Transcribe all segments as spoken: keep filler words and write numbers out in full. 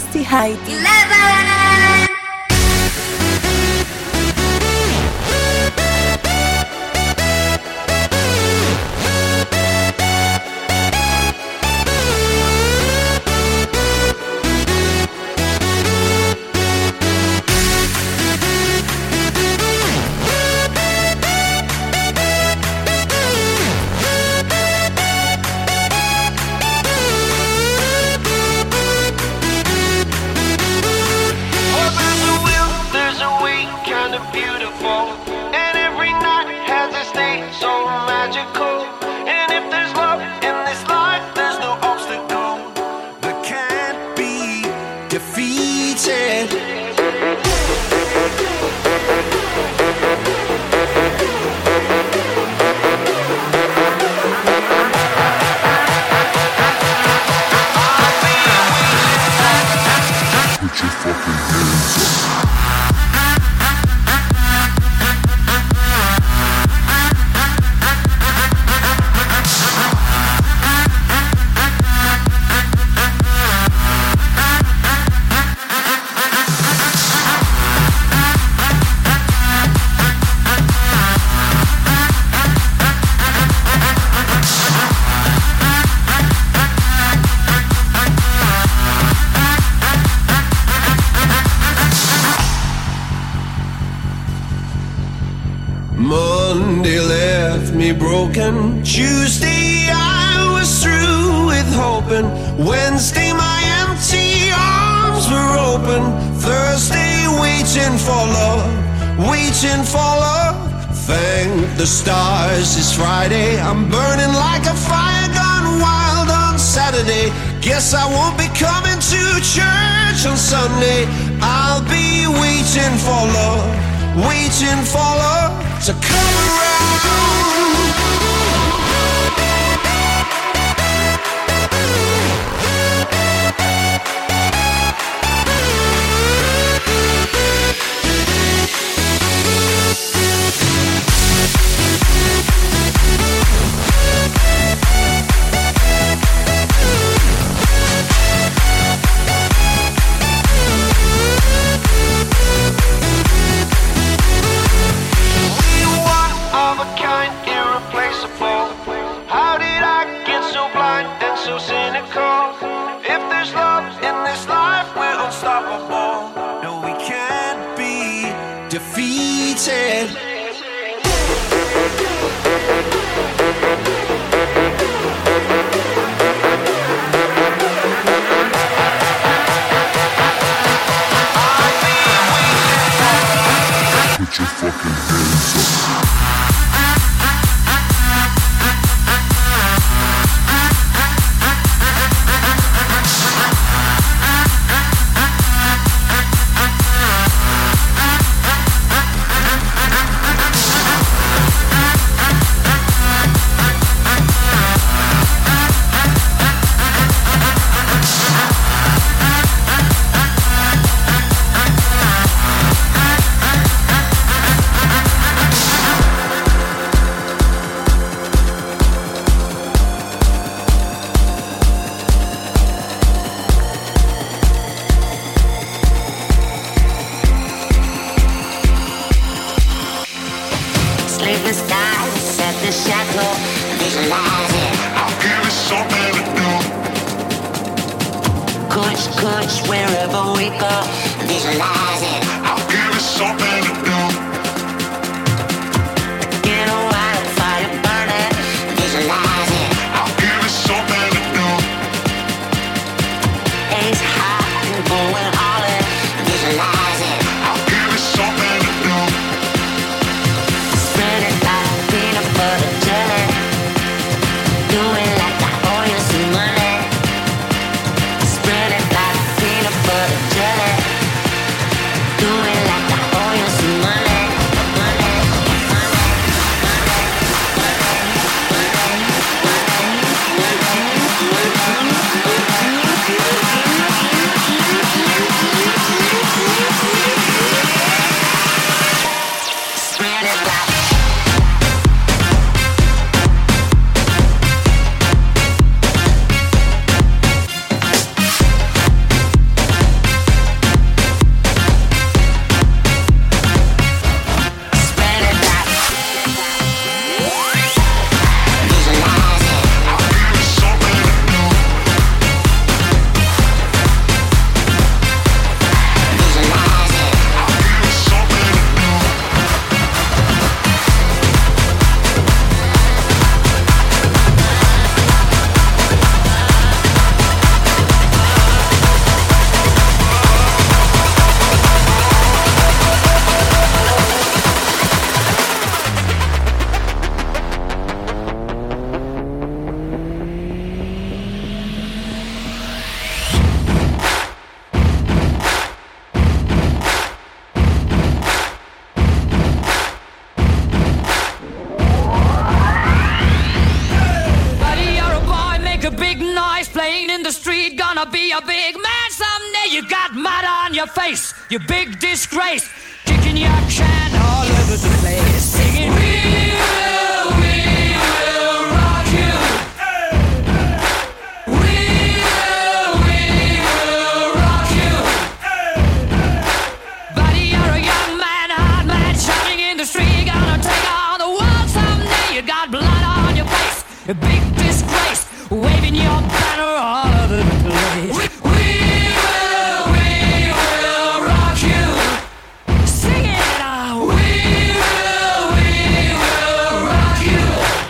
Misty Haiti. eleven. Monday left me broken. Tuesday I was through with hoping. Wednesday my empty arms were open. Thursday waiting for love, waiting for love. Thank the stars it's Friday. I'm burning like a fire gone wild on Saturday. Guess I won't be coming to church on Sunday. I'll be waiting for love, waiting for love to come around. Defeated. Put your fucking hands up. Spread it like peanut butter jelly. Do it like I owe you the street, gonna be a big man someday. You got mud on your face, you big disgrace, kicking your can all over the place, singing, we will, we will rock you. We will, we will rock you. Buddy, you're a young man, hard man, shouting in the street, gonna take on the world someday. You got blood on your face, a big disgrace, waving your banner all over the place. We, we will, we will rock you. Sing it out. We will, we will rock you.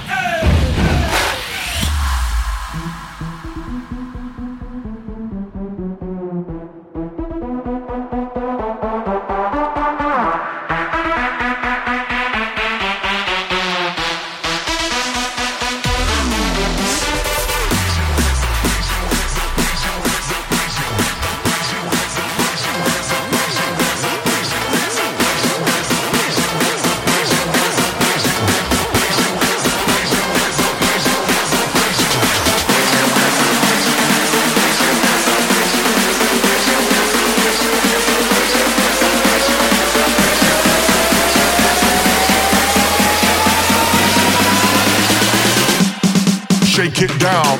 Shake it down.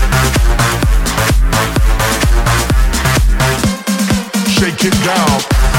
Shake it down.